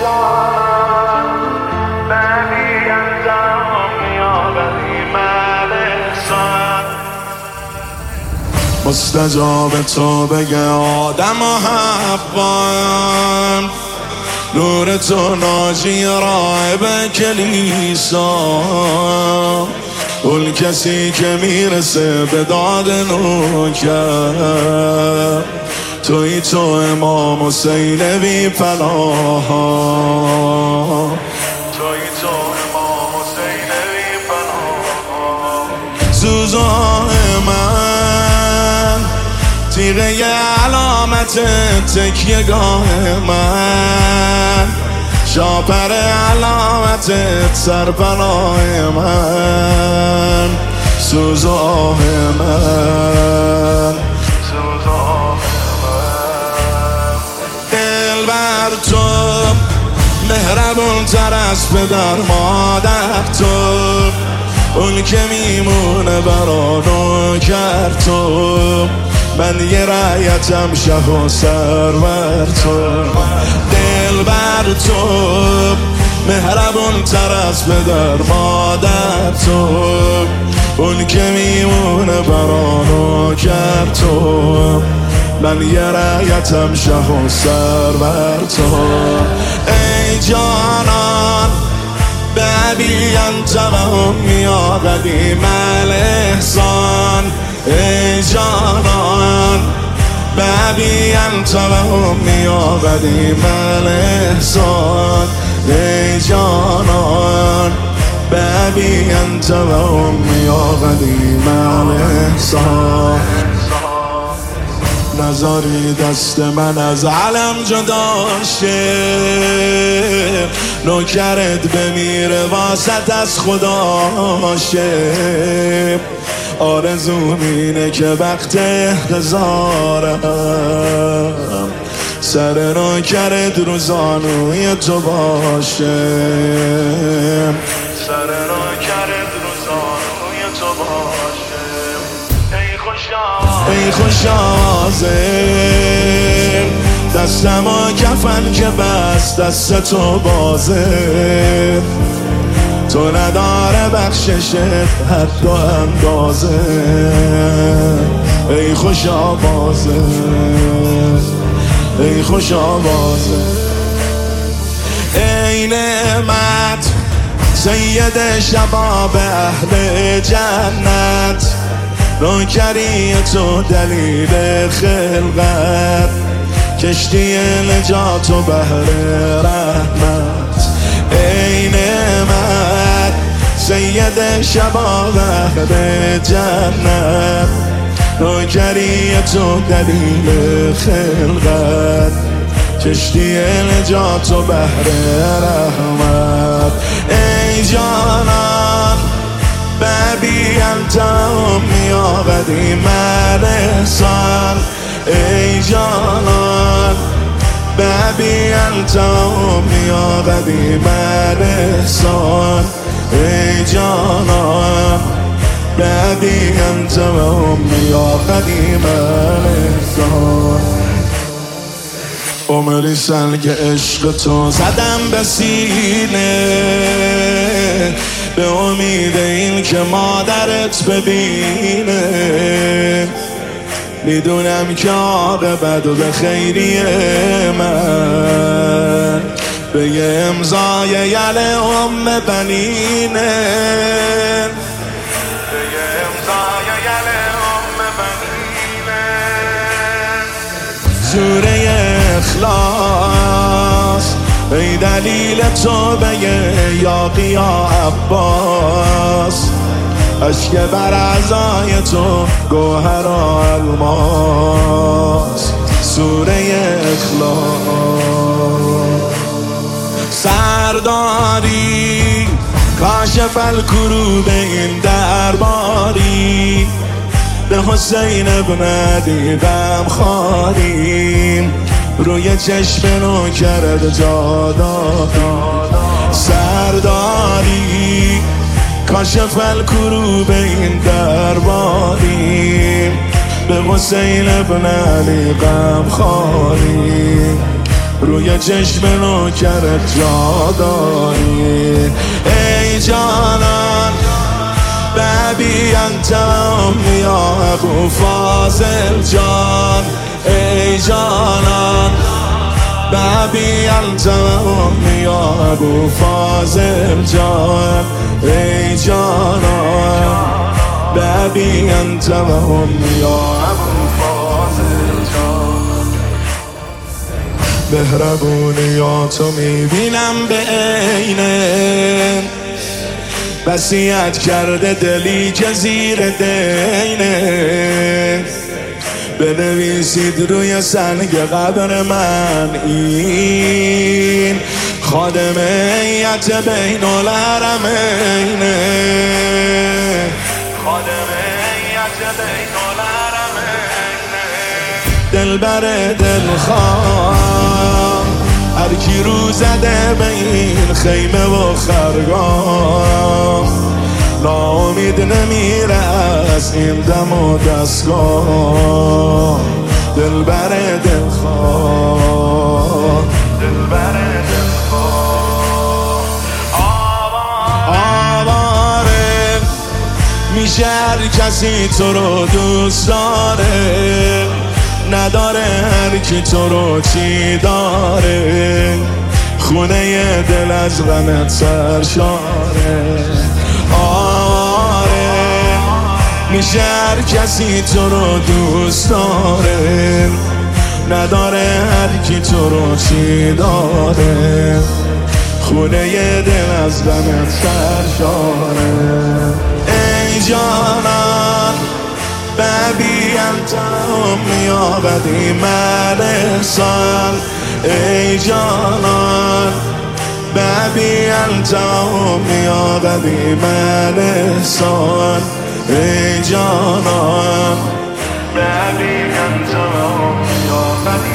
مستجاب تو بگه آدم و حوان، نور تو ناجی راهب کلیسا، اون کسی که میرسه به داد نوکر، توی تو امام حسین بی پناه، توی تو امام حسین بی پناه. سوزان من تیغه علامت تکیه گاه من، شاپر علامت سرپناه من، سوزاه من، سوزاه من. دل بر تو مهربون تر از پدر مادر، تو اون که میمونه برا نوکر، تو من یه رعیتم شه و سرور تو. دل بر تو مهربون تر از پدر مادر، تو اون که میمونه برا نوکر، تو من یه رعیتم شه و سرور تو. ای جانان ببی انت و امی یا قدیم الاحسان، ای جانان ببی انت و امی یا قدیم الاحسان، ای جانان ببی انت و امی یا قدیم الاحسان. نذاری دست من از علم جدا شه، نوکرت بمیره واسط از خدا شه. آرزوم اینه که وقت احتضارم سر نوکرت رو زانوی تو باشه، سر نوکرت رو زانوی تو باشه. ای خوش آزر دستم و کفن که بست دست تو بازه، تو نداره بخششت حد و اندازه. ای خوش آوازه، ای خوش آوازه. ای نعمت سید شباب اهل جنت، نوکری تو دلیل خلقت، کشتی نجات و بحر رحمت. ای نعمت سید شباب اهل جنت، نوکری تو دلیل خلقت، کشتی نجات و بحر رحمت. ای جانان ببی انت امی یا قدیم الاحسان، ای جانان ببی انت امی یا قدیم الاحسان، ای جانان ببی انت امی یا قدیم الاحسان. عمری سنگ عشق تو زدم به سینه، به امید این که مادرت ببینه، میدونم که عاقبت به خیری من به یه امضای یل ام بنینه، به یه امضای یل ام بنینه. سوره اخلاص ای دلیل تو به یاقی یا عباس، اشک بر اعضای تو گوهر و الماس. سوره اخلاص سرداری کاشف الکروب این درباری، به حسین ابن علی غم خواریم، روی چشم نوکرت جا داد. سرداری کاشف الکروب این درباری، به حسین ابن علی غم خواریم، روی روی چشم نوکرت جا داری. ای جانان ببی انت یا ابو فاضل جان. ای جانان ببی انت یا ابو فاضل جان. ای جانان ببی انت یا ابو فاضل جان. مهربونیاتو میبینم به عینه، وصیت کرده دلی که زیر دینه. بنویسید روی سنگ قبر من این خادم هیئت بین الحرمینه. خادم هیئت بین الحرمینه. دلبر دلخواه هر کی رو زده به این خیمه و خرگاه، ناامید نمیره از این دم و دستگاه. دلبر دلخواه، دلبر دلخواه آواره میشه هر کسی تو رو دوست داره، نداره هر کی تو رو چی داره. خونه دل از غمت سرشاره. آره میشه هر کسی تو رو دوست داره، نداره هر کی تو رو چی داره. خونه دل از غمت سرشاره. ای جانان ببی انت یا بدی من احسان. ای جانان ببی انت یا بدی من احسان. ای جانان ببی انت یا بدی